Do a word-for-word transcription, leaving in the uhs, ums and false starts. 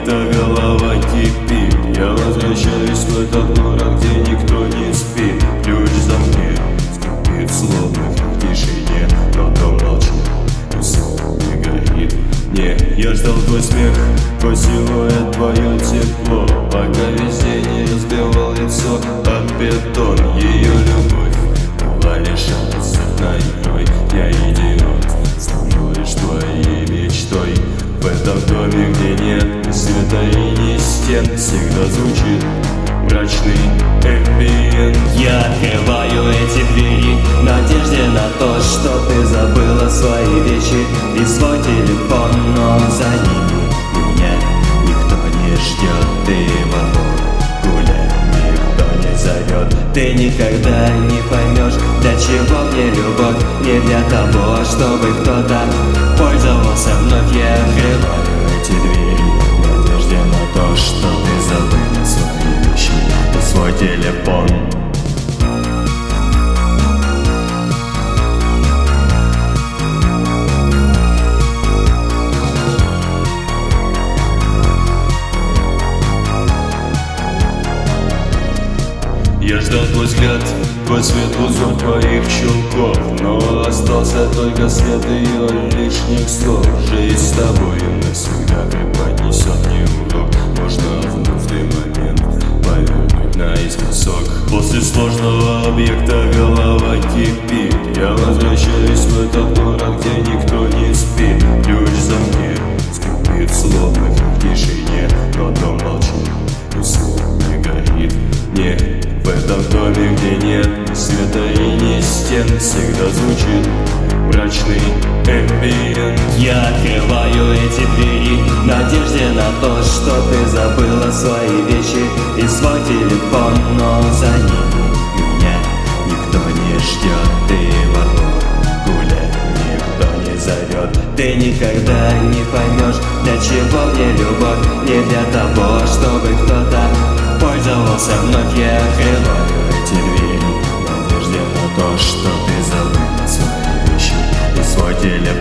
объекта голова кипит. Я возвращаюсь в этот город, где никто не спит. Ключ в замке скрипит, словно в тишине, но дом молчит, и свет не горит. Не, я ждал твой смех, твой силуэт, твое тепло, пока весь день не разбивал лицо об бетон. Ее любовь была лишь одной. Я идиот, стану лишь твоей мечтой. В этом доме, где нет света и ни стен, всегда звучит мрачный эмбиент. Я открываю эти двери в надежде на то, что ты забыла свои вещи и свой телефон, но за ними меня никто не ждет. Ты во гулять никто не зовет. Ты никогда не поймешь, для чего мне любовь. Не для того, чтобы кто-то пользовался вновь. Я открываю эти двери в надежде на то, что ты забыла свои вещи и свой телефон. Я ждал твой взгляд, твой светлый узор твоих чулков, но остался только след ее лишних слов. Жизнь с тобой навсегда преподнесет мне урок. Можно вновь в момент повернуть наискосок. После сложного объекта голова кипит. Я возвращаюсь в этот город, где никто не спит. Ключ в замке скрипит, словно в тишине, но дом молчит, и свет не горит. Не, в этом доме, где нет света и ни стен, всегда звучит мрачный эмбиент. Я открываю эти двери в надежде на то, что ты забыла свои вещи и свой телефон, но за ними меня никто не ждет. Ты во двор гулять никто не зовет. Ты никогда не поймешь, для чего мне любовь. Не для того, чтобы кто-то пользовался вновь. Я открываю эти двери в надежде на то, что ты забыла свои вещи и свой телефон.